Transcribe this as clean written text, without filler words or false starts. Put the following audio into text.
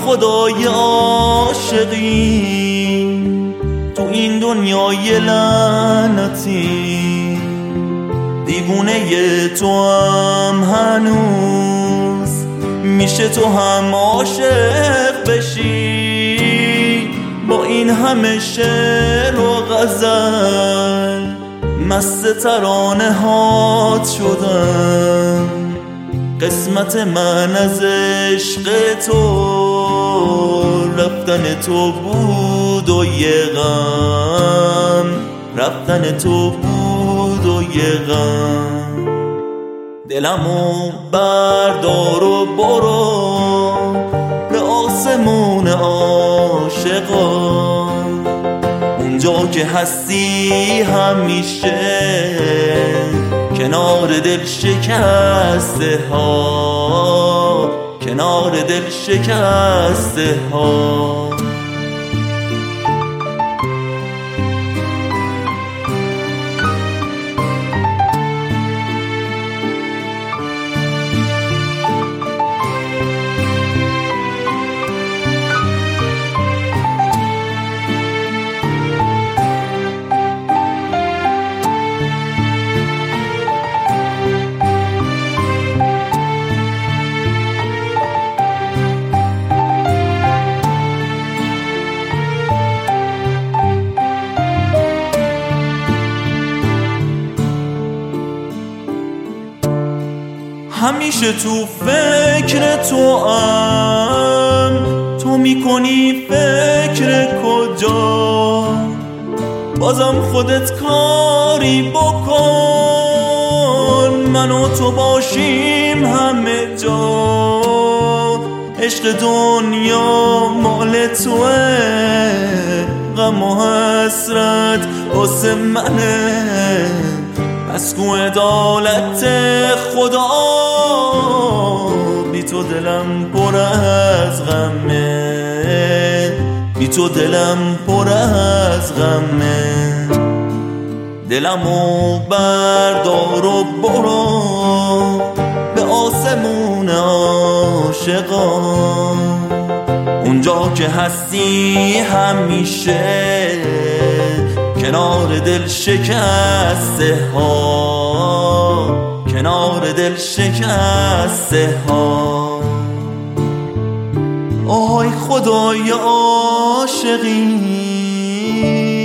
خدای عاشقی تو این دنیای لعنتی، دیوونه تو هم هنوز میشه تو هم عاشق بشی. با این همه شعر و غزل مست ترانه هات شدم. قسمت من از عشق تو رفتن تو بود و یه غم، رفتن تو بود و یه غم. دلمو بردار و برو به آسمون عاشقا، اونجا که هستی همیشه کنار دل شکسته ها، کنار دل شکسته ها. همیشه تو فکر تو تو میکنی فکر کجا، بازم خودت کاری بکن، من و تو باشیم همه جا. عشق دنیا مال توه، غم و حسرت واسه منه، مسکو عدالت خدا. بی تو دلم پر از غمه، بی تو دلم پر از غمه. دلمو بردار و برو به آسمون عاشقا، اونجا که هستی همیشه کنار دل شکسته ها، کنار دل شکسته ها. آی خدای عاشقی